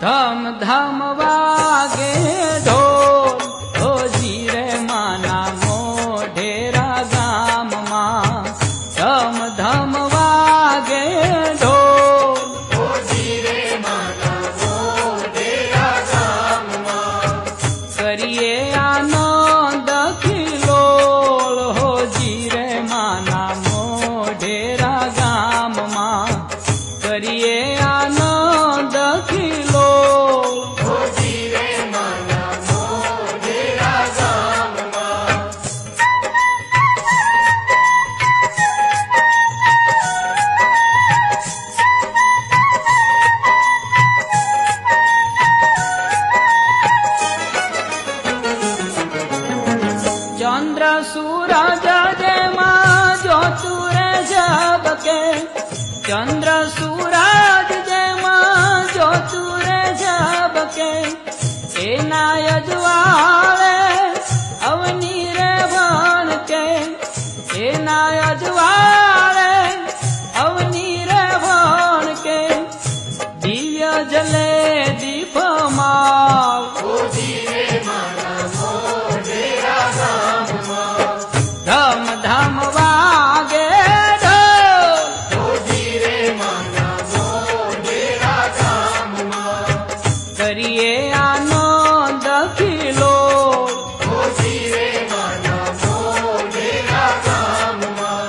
धम धम वागे ढोल होजी रे माना मोढेरा गाम मां धम धम वागे ढोल होजी रे माना मोढेरा गाम मां करिए आनंद खिलोल होजी रे माना मोढेरा गाम मां करिए आनंद खिलोल होजी रे माना मोढेरा गाम मां चंद्र सूरज जेमा ज्योतुरे झबके चंद्र सूरज जेमा ज्योतुरे झबके एना यजवाले अवनी रे भण के एना यजवाले अवनी रे भण के दिव्य जले दीप माल होजी रे माना मोढेरा गाम मां धम धम वागे ढोल होजी रे माना मोढेरा गाम मां करिए आनंद खिलोल होजी रे माना मोढेरा गाम मां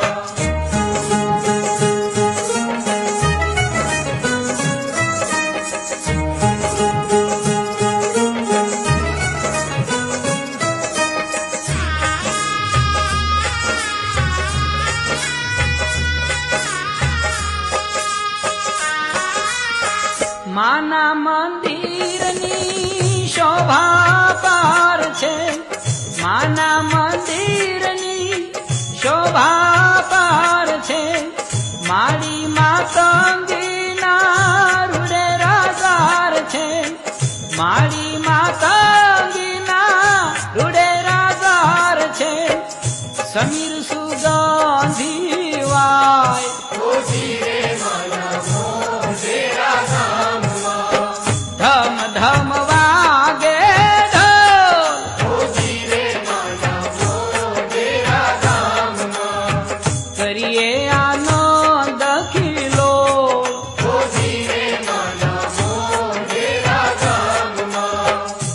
माना मंदिરની શોભા પાર છે માના મંદિરની શોભા પાર છે મારી માતંગીના રૂડે રાજાર છે મારી માતંગીના રૂડે રાજાર છે સમીર સુગંધી વાય होजी रे माना मोढेरा गाम मां धम धम वागे ढोल होजी रे माना मोढेरा गाम मां करिए आनंद खिलोल होजी रे माना मोढेरा गाम मां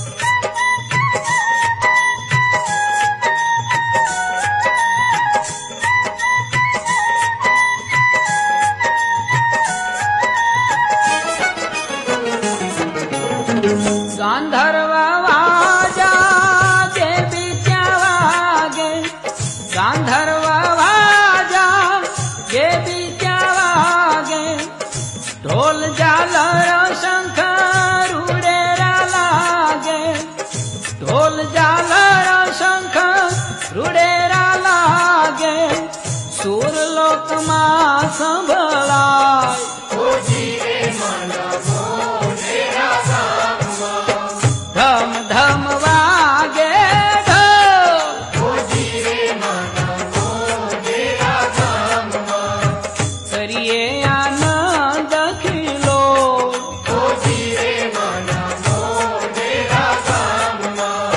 गांधर्व वाजा देवी क्या वागे गांधर्व वाजा देवी क्या वागे ढोल झालर शंख रुडेरा लागे ढोल झालर शंख रुडेरा लागे सुरलोक मां संभळाय होजी रे माना मोढेरा गाम मां धम धम वागे ढोल होजी रे माना मोढेरा गाम मां करिए आनंद खिलोल होजी रे माना मोढेरा गाम मां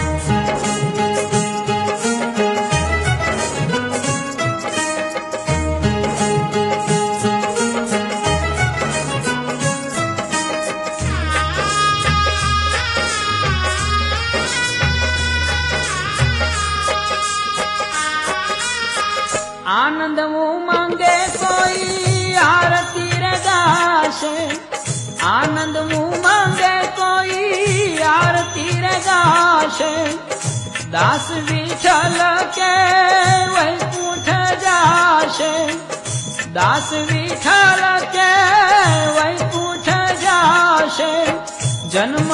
आनंद मुँह मांगे कोई आरती रे गाशे आनंद मुँह मांगे कोई आरती रे गाशे दास विठल के वैकुंठ जाशे दास विठल के वैकुंठ जाशे जन्म